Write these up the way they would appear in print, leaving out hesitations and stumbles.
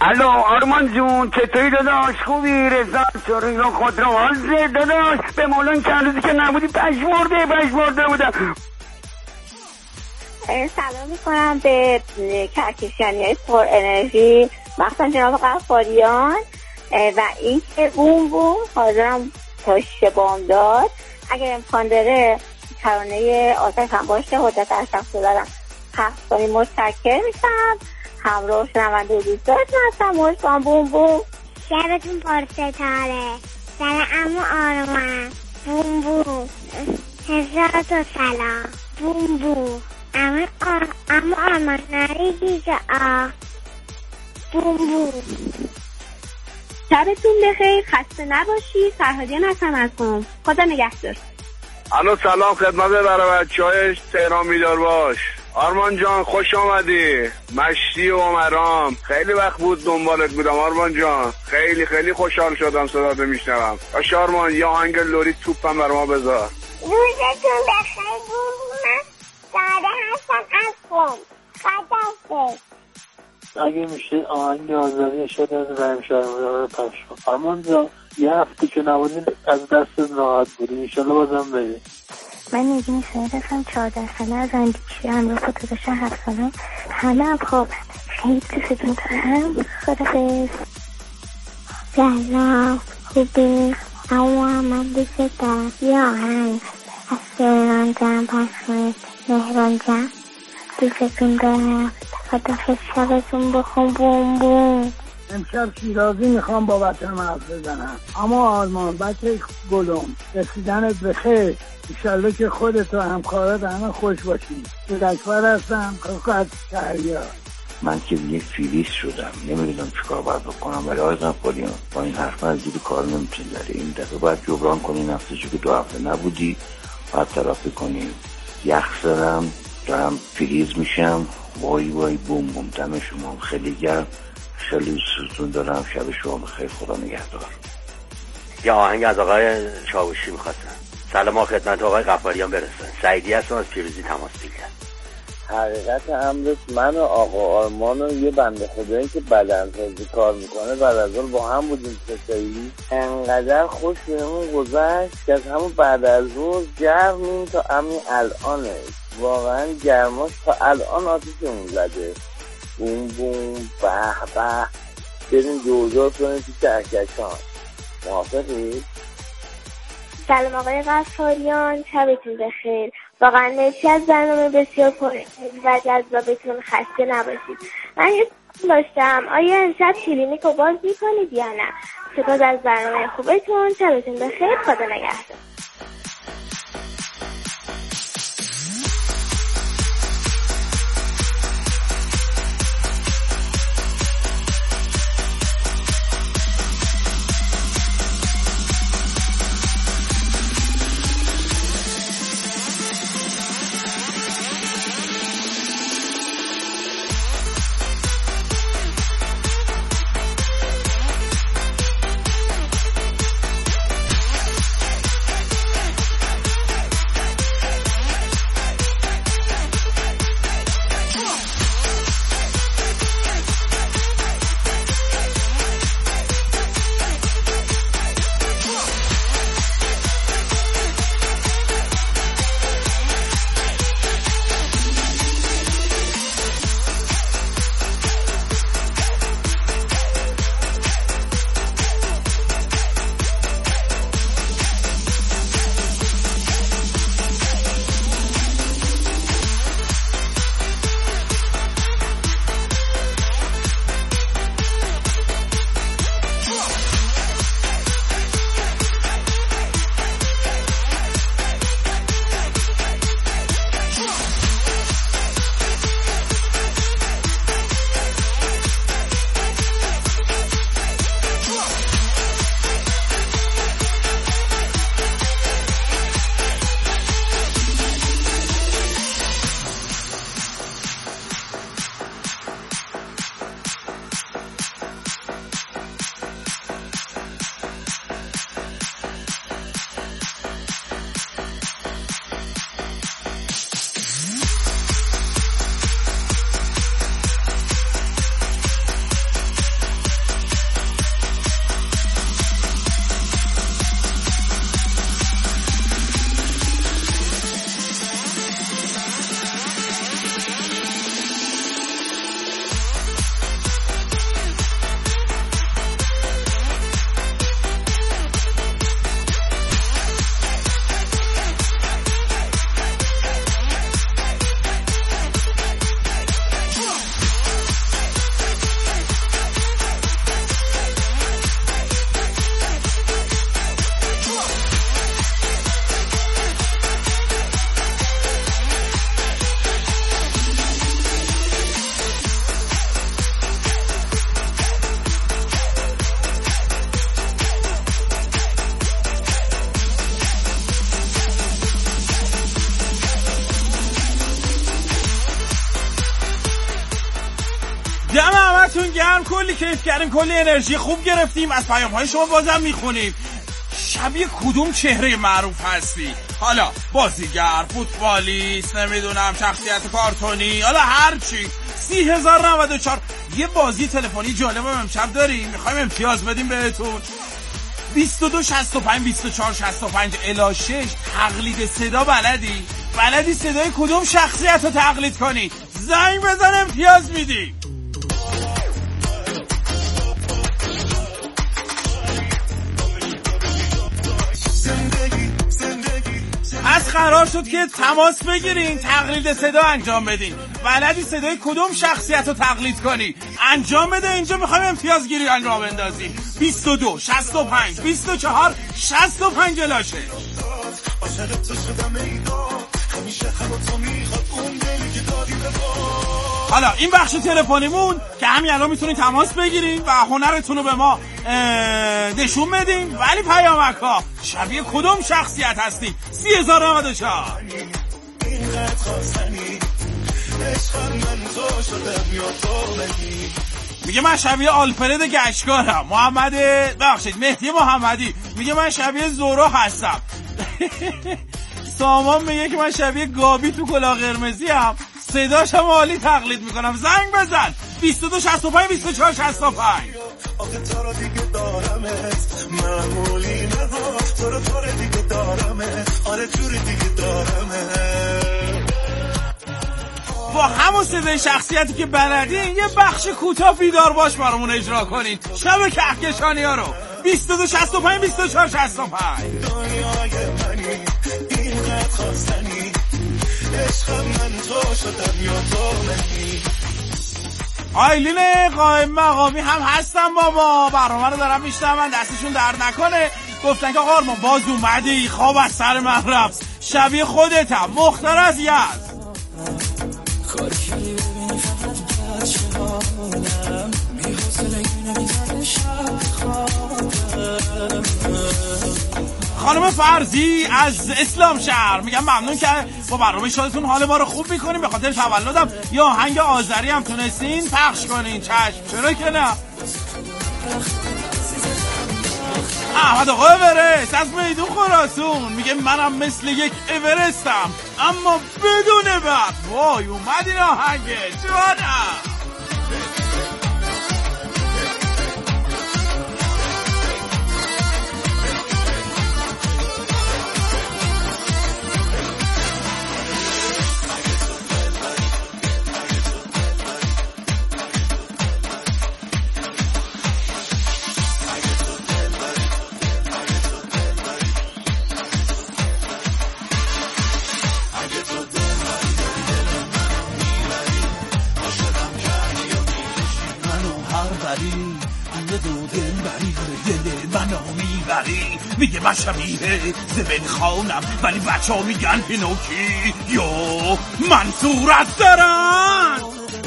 الو آرمان جون چطوری داداش؟ خوبی؟ رضا چوری رو خود رو حاضر داداش به مولان چند روزی که نبودی پشمرده بودم. سلام میکنم به کهکشانی پر انرژی مخصوصا جناب غفاریان و این که بوم بوم حاضرم پشت بامداد اگر امکان داره ترانه آتش هم باشه حدت اشرف دارم پخش کنیم. متشکر میشم. همراه شنونده دوستاتون هستم. مشتم بوم بوم. شبتون پرستاره. سلام عمو آرمان. بوم بوم. هزار تا سلام. بوم بوم. عمو آرمان نریدی جا بوم بوم. شبتون بخیر. خسته نباشی. فرهادیان هستم از قم. خدا نگهدار. الو سلام خدمت برای بچه‌های تهران بیدار باش. آرمان جان خوش آمدی. مشتی و عمرام خیلی وقت بود دنبالت بودم آرمان جان. خیلی خوشحال شدم صدات میشنوم. باشه آرمان یه آهنگ لوری توپم بر ما بذار. روزتون بخیر. من ساده هستم از قم. خداحافظ. اگه میشه آهنگ آزادی شده از رحم شهرمدار رو پخش کن. آرمان جان یه هفته که نبودین از دست راحت بودیم. انشالله بازم بریم. من نگین شاید هستم 14 ساله از اندیشی همراه با داداشم 7 سالم. همه هم خوابن. خیلی دوستتون دارم. خداحافظ. سلام خوبی؟ اما من دوست دارم یه آهنگ از مهران جان پخش کنید. مهران جان دوستتون دارم. خداحافظ. شبتون بخون. بوم بوم. امشب شیرازی میخوام با بچه‌م حرف بزنم. اما آرمان بچه گلم رسیدنت به خیر. انشالله که خودت و همکارات همه خوش باشید. دلکبر هستم از شهریار. من که دیگه فیلیس شدم نمیدونم چیکار باید بکنم ولی آقای غفاریان با این حرف از دیگه کار نمیتونی داری. این دفعه باید جبران کنی نفسشو که 2 هفته نبودی باید تلافی کنی. یخ زدم دارم فریز میشم. وای بوم بوم. دم شما خیلی گرم. خیلی دوستتون دارم. شب شما بخیر. خدا نگهدار. یه آهنگ از آقای چاوشی میخواستم. سلام خدمت آقای غفاریان برسن. سعیدی هستم از پیروزی تماس بگیرم. حقیقت امروز من و آقا آرمان و یه بنده خدایی که بدنسازی کار میکنه بعد از اون با هم بودیم ستایی. انقدر خوش بهمون گذشت که از همون بعد از اون گرمیم تا همین الانه. واقعا گرماش تا الان آتیشمون زده. بوم بوم به به. بریم جوزار کنیم تو کهکشان. موافقی؟ سلام آقای غفاریان. شبتون بخیر. واقعا مرسی از برنامه بسیار پرانرژی و جذابتون. خسته نباشید. من یه داشتم آیا امشب کلینیک رو باز میکنید یا نه؟ سپاس از برنامه خوبتون. شبتون بخیر. خدا نگهدار. دم همتون گرم، کلی کیف کردیم، کلی انرژی خوب گرفتیم. از پیام‌های شما بازم میخونیم. شبیه کدوم چهره معروف هستی؟ حالا بازیگر، فوتبالیست، نمیدونم شخصیت کارتونی، حالا هر چی. 30,094. یه بازی تلفنی جالب امشب داریم، میخوایم امتیاز بدیم بهتون. 22 65 24 65 الی 6. تقلید صدا بلدی صدای کدوم شخصیت رو تقلید کنی؟ زنگ بزن امتیاز میدی. از قرار شد که تماس بگیرین، تقلید صدا انجام بدین. بلدی صدای کدوم شخصیت رو تقلید کنی؟ انجام بده. اینجا میخوایم امتیاز گیری انجام بندازیم. 22 65 24 65 الی 6. حالا این بخش تلفنیمون که همین الان میتونین تماس بگیرین و هنرتون رو به ما نشون بدین. ولی پیامک‌ها شبیه کدوم شخصیت هستین؟ 30,094. میگه من شبیه آلفرد گشکارم. مهدی محمدی میگه من شبیه زورو هستم. سامان میگه که من شبیه گابی تو کلاه قرمزی هم، صداش هم عالی تقلید میکنم. زنگ بزن 22 65 24 65. آخه تو رو دیگه دارمت، معمولی نه تو رو دیگه دارمت، آره جوری دیگه دارمت. با همون صدای شخصیتی که بلدین یه بخش کوتاه بیدار باش برامون اجرا کنین. شب کهکشانی ها رو 22 65 24 65. دنیای منی اینقدر خواستنی، عشقم من تو شدم یا تو منی. آیلین قائم مقامی هم هستن با ما، برنامه رو دارم میشنون، دستشون درد نکنه. گفتن که آقا آرمان باز اومدی، خواب از سر من رفت، شبیه خودتم، مختار از یزد. خانم فرزی از اسلام شهر میگم ممنون که با برنامه شادتون حال ما رو خوب میکنیم. به خاطر تولدم یا آهنگ آذری هم تونستین پخش کنین. چشم، چرا که نه. احمد آقا اورست از میدون خراسون میگه منم مثل یک اورستم اما بدون برق. وای اومد این آهنگه جوانم. میگه من شبیه زبن خانم ولی بچه ها میگن پینوکی یا من صورت دارم.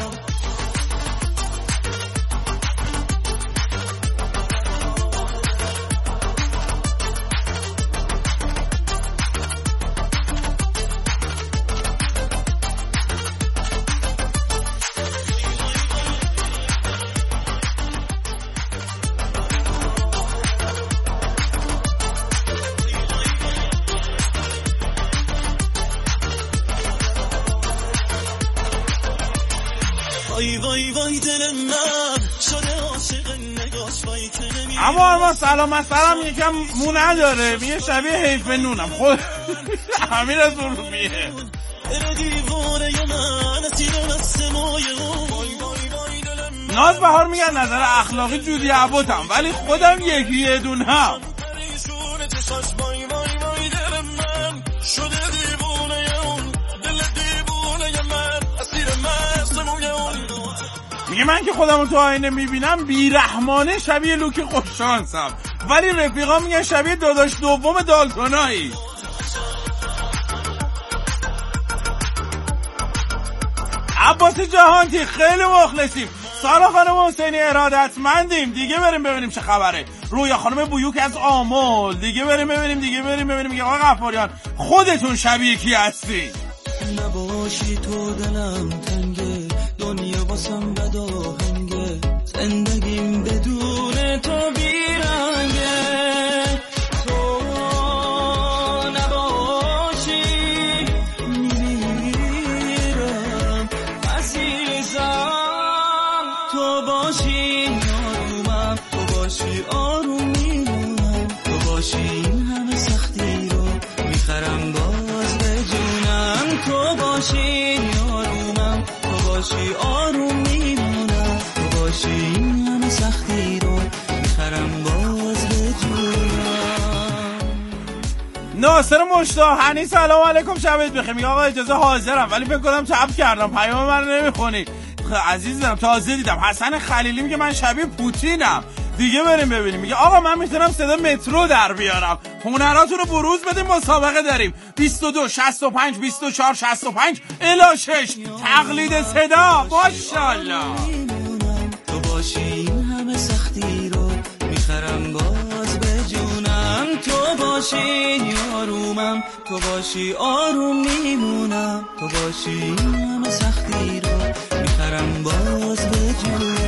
اما آرمان سلام یکم مو نداره، میگه شبیه حیف نونم. خود امیر از ارومیه. ناز بهار میگن نظر اخلاقی جودی عباتم ولی خودم یکی دونم. میگه من که خودمو تو آینه میبینم بیرحمانه شبیه لوکی خوششانسم ولی رفیقا میگن شبیه داداش دوم دالتونایی. عباس جهانتی خیلی مخلصیم. سارا خانم حسینی ارادتمندیم. دیگه بریم ببینیم چه خبره. رویا خانم بویوک از آمل دیگه بریم ببینیم. میگه آقا غفاریان خودتون شبیه کی هستی؟ نباشی تو دلم تنگه دنیا واسم بد و تو باشی آرومم، تو باشی آروم میمونم، تو باشی این همه سختی رو میخرم باز به جونم. تو باشی آرومم، تو باشی آروم میمونم، تو باشی این همه سختی رو میخرم باز به جونم. ناصر مشتاق هنی سلام علیکم شبت بخیر. میگه آقا اجازه حاضرم ولی فکر کنم چپ کردم پیام من نمیخونی. عزیزم تازه دیدم. حسن خلیلی میگه من شبیه پوتینم. دیگه بریم ببینیم. میگه آقا من میتونم صدا مترو در بیارم. هنراتون رو بروز بدیم، مسابقه داریم. 22 65 24 65 الی 6 تقلید صدا. ماشاءالله. تو باشی این همه سختی رو میخرم باز به جونم. تو باشی آرومم، تو باشی آروم میمونم، تو باشی این همه سختی رو میخرم باز به جونم.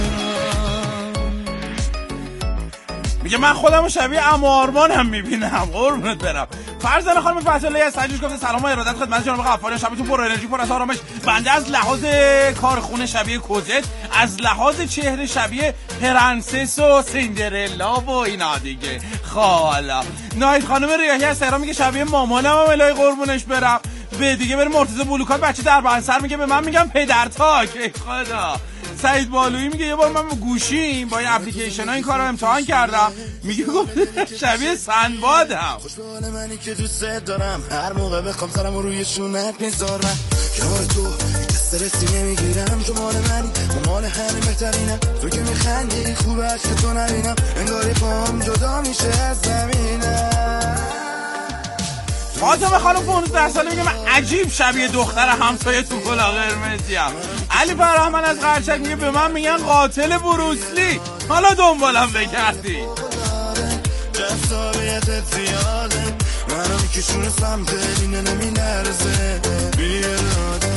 میگه من خودم رو شبیه عمو آرمان هم میبینم. قربونت برم. فرزانه خانم فتح‌اللهی از سجوش گفته سلام و ارادت خدمت جناب غفاری. شبتون پر انرژی، پر از آرامش. بنده از لحاظ کارخونه شبیه کوزت، از لحاظ چهره شبیه پرنسس و سیندرلا و اینا دیگه. خالا ناید خانم ریاحی از تهران میگه شبیه مامانم هم الهی قربونش برم. به دیگه بریم. مرتضی بلوکات بچه در بنسر میگه به من میگم پدرتاک. ای خدا. سعید بالویی میگه یه بار من با گوشیم با یه اپلیکیشن ها این کار رو امتحان کردم. میگه گفت شبیه سنبادم. خوشبال منی که دوست دارم، هر موقع بخوام سرم رو روی شونت میذارم. کنار تو استرسی نمیگیرم، تو مال منی و مال همه بهترینم. تو که میخندی خوبه عشق تو نبینم، انگاری پام جدا میشه از زمینم. فاطمه خانم 15 ساله میگه من عجیب شبیه دختر همسایه تو کلاه قرمزیم. علی فرهمن از قرچک میگه به من میگن قاتل بروسلی. حالا دنبالم بگردی. جذابیتت زیاده، منو میکشونه سمت اینه نمیلرزه بیراده.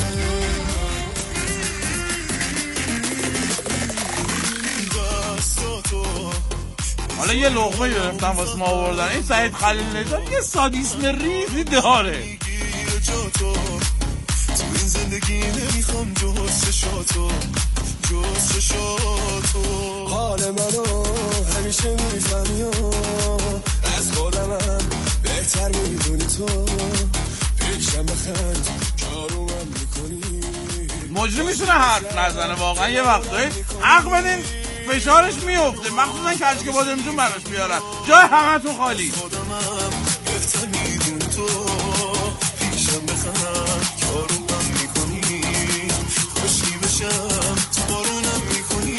حالا یه لقمه گرفتم واسه ما آوردن. این سعید خلیل نژاد یه سادیسم ریزی داره. تو این زندگی نمیخوام جز چشاتو، جز چشاتو. حال منو همیشه میفهمی و از خودمم بهتر میدونی تو. پیشم بخند کارومم میکنی. مجری میتونه حرف نزنه واقعا. یه وقتایی حق بدین فشارش میفته، مخصوصا کچ که بادمجون براش بیارن. جای همه تو خالی. بهتر میدونی تو. پیشم بخند کارومم میکنی. خوشی بشم تو بارونم میکنی.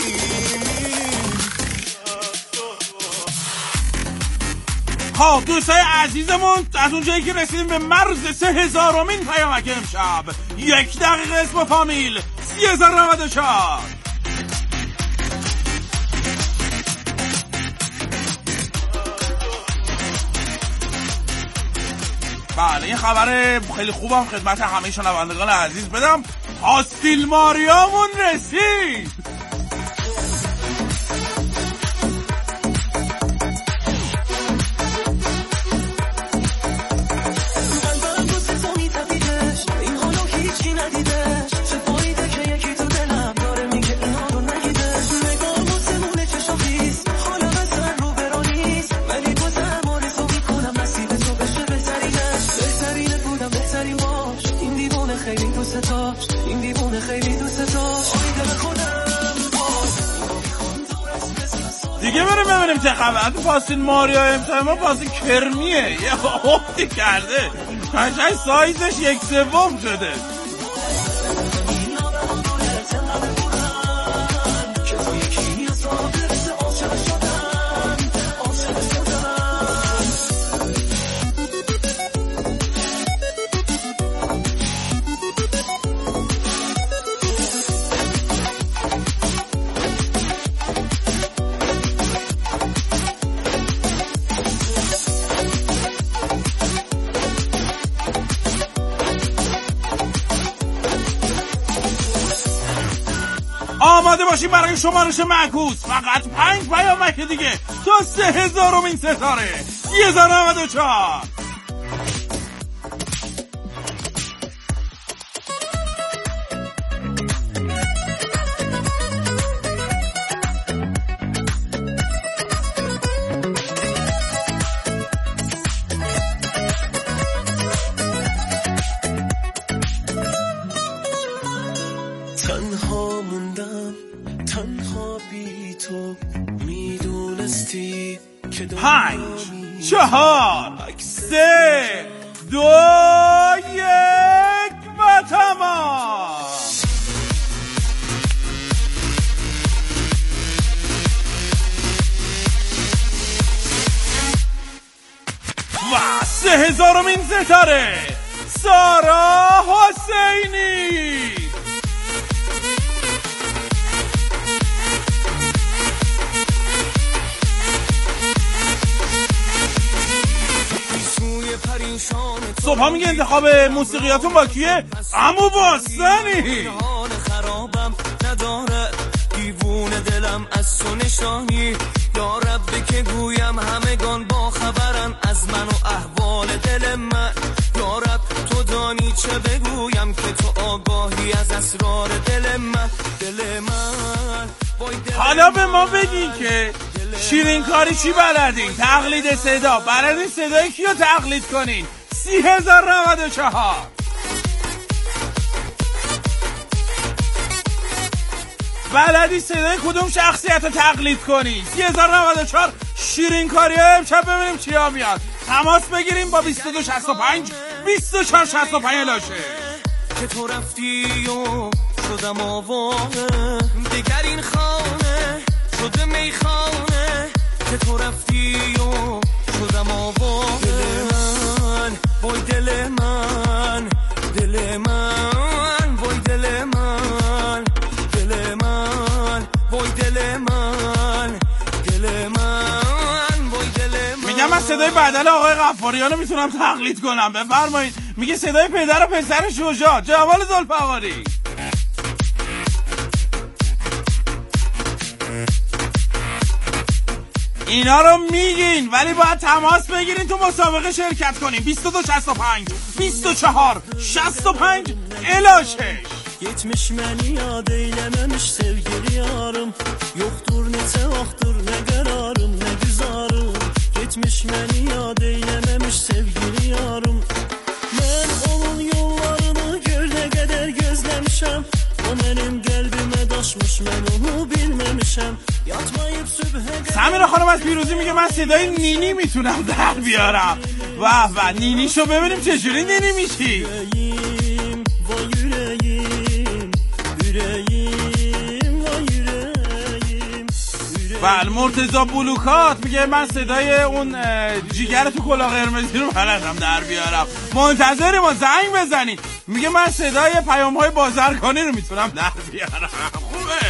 خب دوستای عزیزمون از اونجایی که رسیدیم به مرز 3000مین پیامک امشب، 1 دقیقه اسم و فامیل 3094. بله یه خبر خیلی خوبم خدمت همه شنوندگان عزیز بدم. هاستیل ماریامون رسید. دیگه بریم ببینیم چه خبر. تو پاستین ماریا امتحان ما پاستین کرمیه. یه حفتی کرده قشنگ سایزش 1/3 شده. آماده باشیم برای شمارش معکوس. فقط 5 پیامک دیگه تا 3000مین ستاره 3094. تنها بی تو میدونستی که 5 4 3 2 1 و تمام. و 3000مین ستاره سارا حسینی. صبح میگه انتخاب موسیقیاتون با کیه؟ عمو باستانی. خرابم نداره دیوونه دلم از تو نشانی، یا رب که گویم همگان با خبرن از من و احوال دل من، یا رب تو دانی چه بگویم که تو آگاهی از اسرار دل من. دل من حالا به ما بگین که شیرین کاری چی بلدین؟ تقلید صدا بلدین؟ صدای کیو تقلید کنین؟ 30,094 بلدی صدای کدوم شخصیت رو تقلید کنی؟ 30,094 شیرین کاری امشب ببینیم چیا میاد. تماس بگیریم با 2265 2465 لاشه. که تو رفتی و شدم آواره دیگر این خانه شده میخانه، که تو رفتی و شدم آواره. وای دل من دل من وای دل من دل من وای دل من دل من وای دل من. میگم من صدای بدل آقای غفاریان رو میتونم تقلید کنم. بفرمایید. میگه صدای پدر و پسر شجاع جمال ذوالفقاری. اینا رو میگین ولی باید تماس بگیرین تو مسابقه شرکت کنین. 2265 24 65 الی 6. Yetmiş məni yad eyləməmiş sevgili yarım, yoxdur neçə vaxtdır nə qərarım nə güzarım. Yetmiş məni yad eyləməmiş sevgili yarım, mən onun yollarını gör nə qədər gözləmişəm. O mənim qəlbimə daşmış mən onu bilməmişəm. Yatmayıb sübhə سمیرا خانم از پیروزی میگه من صدای نینی میتونم در بیارم. و نینیشو ببینیم چجوری نینی میشی. بله مرتضی بلوکات میگه من صدای اون جیگر تو کلاه قرمزی رو بلدم در بیارم. منتظری ما زنگ بزنید. میگه من صدای پیام‌های بازرگانی رو میتونم در بیارم. خوبه.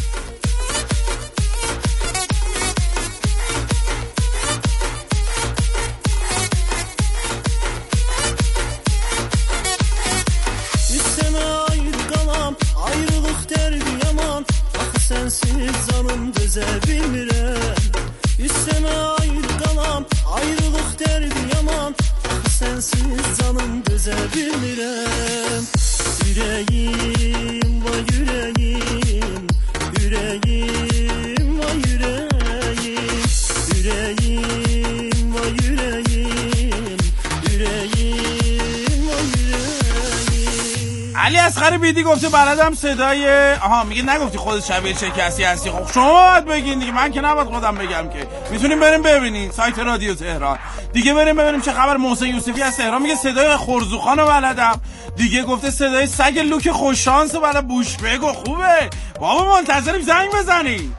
Sensiz canım dözə bilmirəm. Üstəmə ayrı qalam, ayrılıq dərdi yaman. Axı sensiz canım dözə bilmirəm. Ürəyim, vay ürəyim, ürəyim, vay ürəyim, ürəyim, vay ürəyim, ürəyim, vay ürəyim. علی اصغر بیدی گفته بلدم صدای میگه نگفتی خودت شبیه چه کسی هستی. خب شما باید بگین دیگه، من که نباید خودم بگم که. میتونیم بریم ببینین سایت رادیو تهران دیگه، بریم ببینیم چه خبر. محسن یوسفی از تهران میگه صدای خرزوخان رو بلدم. دیگه گفته صدای سگ لوک خوششانس رو بلدم. بوش بگو خوبه بابا، منتظریم زنگ بزنی.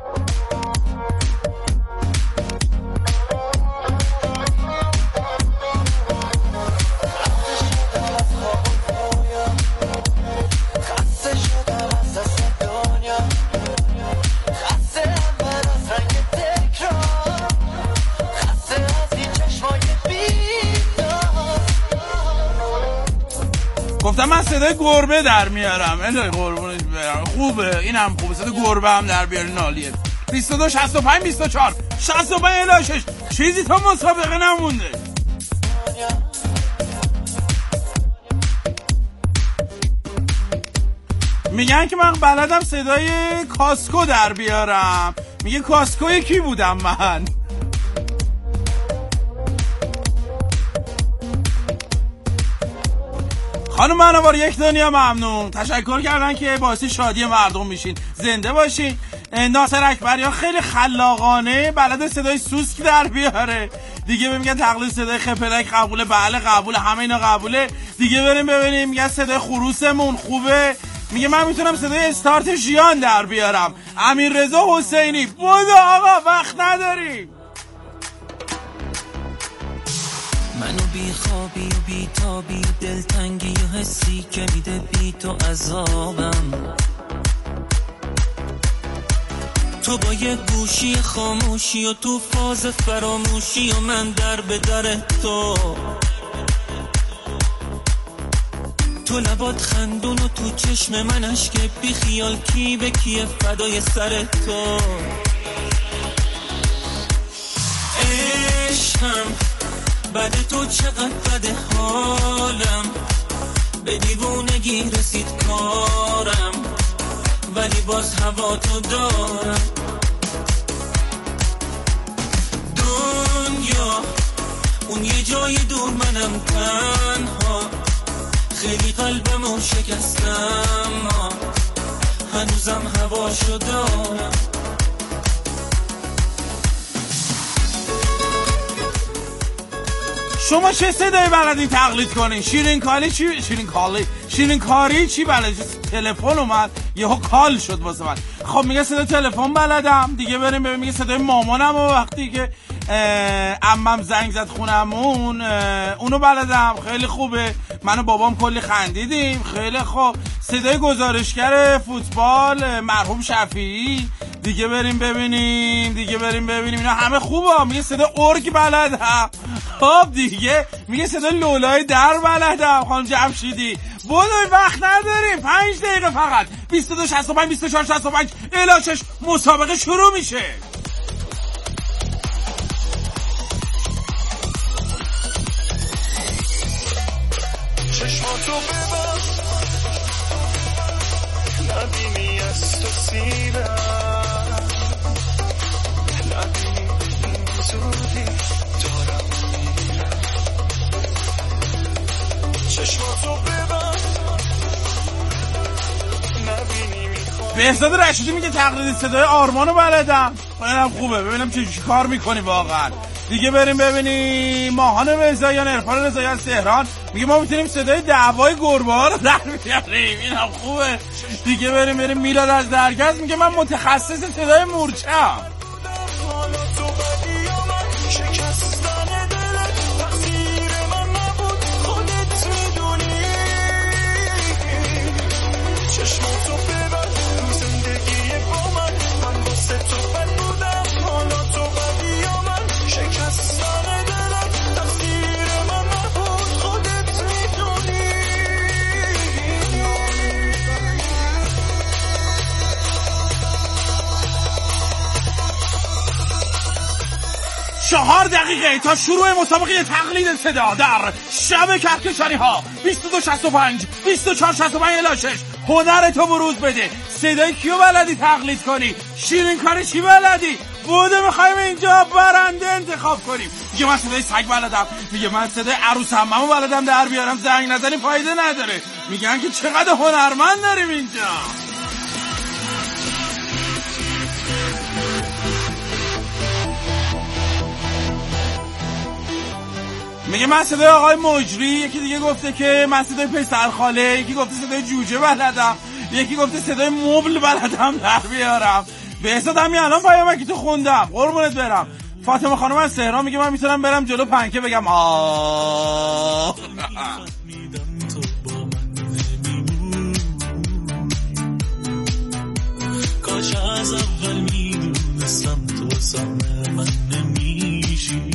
گفتم من صدای گربه در میارم. الهی قربونش برم. خوبه اینم خوبه. صدای گربه هم در بیارین عالیه. 22 65 24 65 الی 6. چیزی تا مسابقه نمونده. میگن که من بلدم صدای کاسکو در بیارم. میگه کاسکوی کی بودم من؟ خانم منوار یک دنیا ممنون، تشکر کردن که باعث شادی مردم میشین. زنده باشین. ناصر اکبریان خیلی خلاقانه بلد صدای سوسک در بیاره. دیگه میگن تقلید صدای خپلک قبوله. بله قبوله، همه اینا قبوله. دیگه بریم ببینیم. میگن صدای خروسمون خوبه. میگه من میتونم صدای استارت ژیان در بیارم. امیررضا حسینی بودو آقا وقت نداریم. منو بی خوابی و بی تابی و دلتنگی و حسی که میده بی تو عذابم. تو با یه گوشی خاموشی و تو فاز فراموشی و من در به در تو لبات خندون و تو چشم من اشک بی خیال کی به کیه فدای سر تو. عشقم بعد تو چقدر بده حالم، به دیوونگی رسید کارم ولی باز هوا تو دارم. دنیا اون یه جای دور منم تنها، خیلی قلبمو شکستم هنوزم هواشو دارم. شما چه صدایی بلدین تقلید کنین؟ شیرین کاری چی بلدین؟ تلفن اومد یهو کال شد واسه من. خب میگه صدای تلفن بلدم. دیگه بریم ببین. میگه صدای مامانم و وقتی که عمم زنگ زد خونمون اونو بلدم. خیلی خوبه. من و بابام کلی خندیدیم. خیلی خوب. صدای گزارشگر فوتبال مرحوم شفیعی. دیگه بریم ببینیم. اینا همه خوبه. میگه صدای ارگ بلدم. خب دیگه میگه صدای لولای در بلدم. خانم جمشیدی بودوی وقت نداریم. 5 دقیقه فقط. 22 65 24 65 الاشش مسابقه شروع میشه. چشماتو ببر نبینی از تو سیرم، نبینی این زودی دارم میرم. چشماتو ببر نبینی میخوام. بهزاد رشیدی میگه تقلید صدای آرمانو بلدم. اینم خوبه. ببینم چه کار میکنی واقعا. دیگه بریم ببینیم. ماهان رضاییان عرفان رضاییان تهران میگه ما میتونیم صدای دعوای گربه ها رو در بیاریم. اینم خوبه. دیگه بریم. میلاد از درگز میگه من متخصص صدای مورچه‌ام. چهار دقیقه تا شروع مسابقه تقلید صدا در شب کهکشانی ها. 2265 2465 الاشش هنر تو بروز بده. صدای کیو بلدی تقلید کنی؟ شیرین کاری چی بلدی؟ بوده میخوایم اینجا برنده انتخاب کنیم. میگه من صدای سگ بلدم. میگه من صدای عروس عممو بلدم در بیارم. زنگ نزنی فایده نداره. میگن که چقدر هنرمند داریم اینجا. میگه من صدای آقای مجری. یکی دیگه گفته که من صدای پسرخاله. یکی گفته صدای جوجه بلدم. یکی گفته صدای مبل بلدم در بیارم. به حساب همین الان پیامکی تو خوندم. قربونت برم. فاطمه خانم از تهران میگه من میتونم برم جلو پنکه بگم آه. کاش از اول میدونستم تو سمه من نمیشی.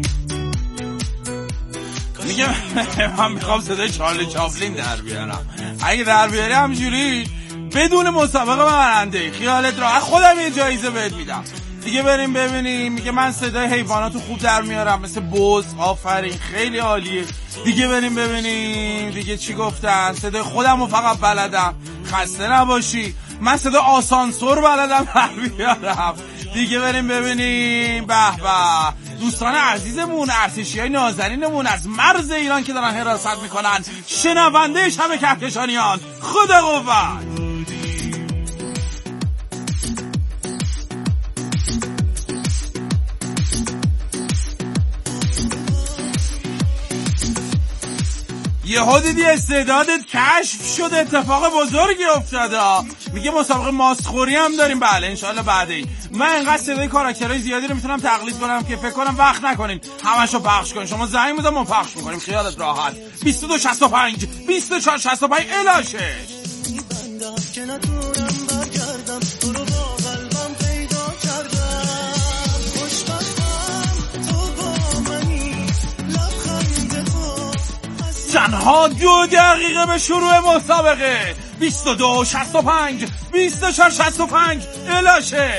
میگه من میخوام صدای چارلی چاپلین در بیارم. اگه در بیاری همجوری بدون مسابقه برنده. خیالت راحت. خودم یه جایزه بهت میدم. دیگه بریم ببینیم. میگه من صدای حیواناتو خوب در میارم مثل بز. آفرین خیلی عالیه. دیگه بریم ببینیم دیگه چی گفتن. صدای خودمو فقط بلدم. خسته نباشی. من صدای آسانسور بلدم در بیارم. دیگه بریم ببینیم. به به دوستان عزیزمون، ارتشیای نازنینمون از مرز ایران که دارن حراست میکنن، شنونده شب کهکشانیان، خدا قوت. یهو دیدی استعدادت کشف شده، اتفاق بزرگی افتاده. میگه مسابقه ماستخوری هم داریم. بله انشالله بعدی. من اینقدر صدای کاراکترهای زیادی رو میتونم تقلید کنم که فکر کنم وقت نکنین همشو پخش کنین. شما زنگ بزن ما پخش میکنیم، خیالت راحت. 2265 2465 الاشه. تنها 2 دقیقه به شروع مسابقه. 2265 2465 الاشه.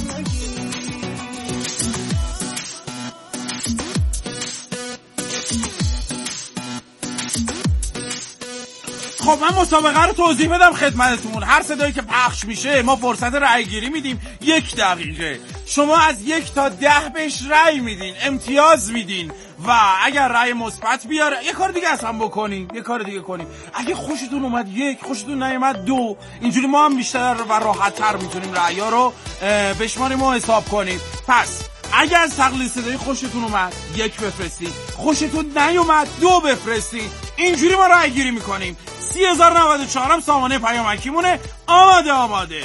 خب من مسابقه رو توضیح بدم خدمتتون. هر صدایی که پخش میشه ما فرصت رأی گیری میدیم 1 دقیقه. شما از 1 تا 10 بهش رأی میدین، امتیاز میدین و اگر رأی مثبت بیاره یه کار دیگه اصلا بکنین، یه کار دیگه کنین. اگه خوشتون اومد 1، خوشتون نیومد 2، اینجوری ما هم بیشتر و راحت‌تر میتونیم رأی‌ها رو بشماریم و حساب کنیم. پس اگر از تقلید صدایی خوشتون اومد 1 بفرستید، خوشتون نیومد 2 بفرستید. اینجوری ما رأی گیری میکنیم. 3094 هم سامانه پیامکیمونه. آماده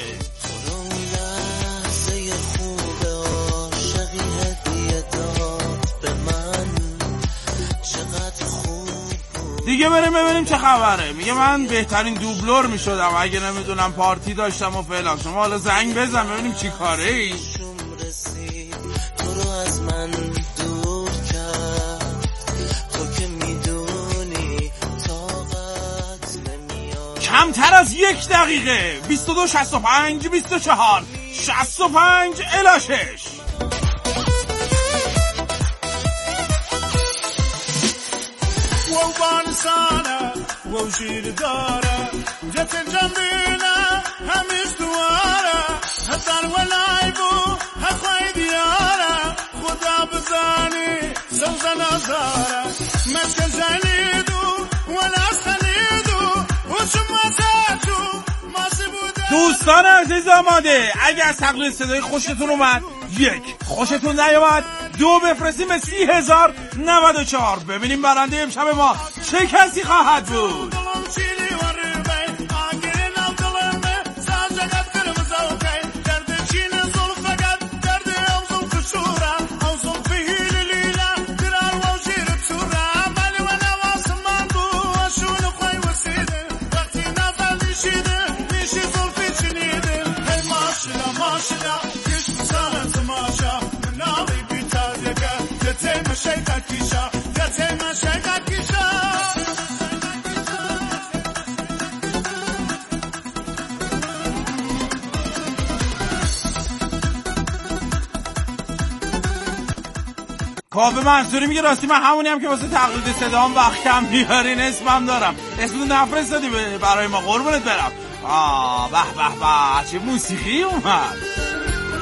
دیگه بریم ببینیم چه خبره. میگه من بهترین دوبلور میشدم اگه نمیدونم پارتی داشتم و فعلا. شما حالا زنگ بزن ببینیم چی کاره ای. تو رو از من دور کرد، تو که میدونی طاقت نمیاد. کمتر از 1 دقیقه. 2265 24 65 الاشش. sana wo shir dara jet jambina hamish duara hatar walai bu hakhaydi yara khuda bzani zawzana zara mashkal jalidu wala salidu ushmasatu دوستان عزیز آماده. اگر از تقلید صدای خوشتون اومد 1، خوشتون نیومد 2 بفرستیم به 30,094. ببینیم برنده امشب ما چه کسی خواهد بود. کاوه منصوری میگه راستی من همونی هم که واسه تقلید صدام وقت کم بیارین اسمم دارم. اسمتون نفرستادی برای ما قربونت برم. به به به چه موسیقی اومد.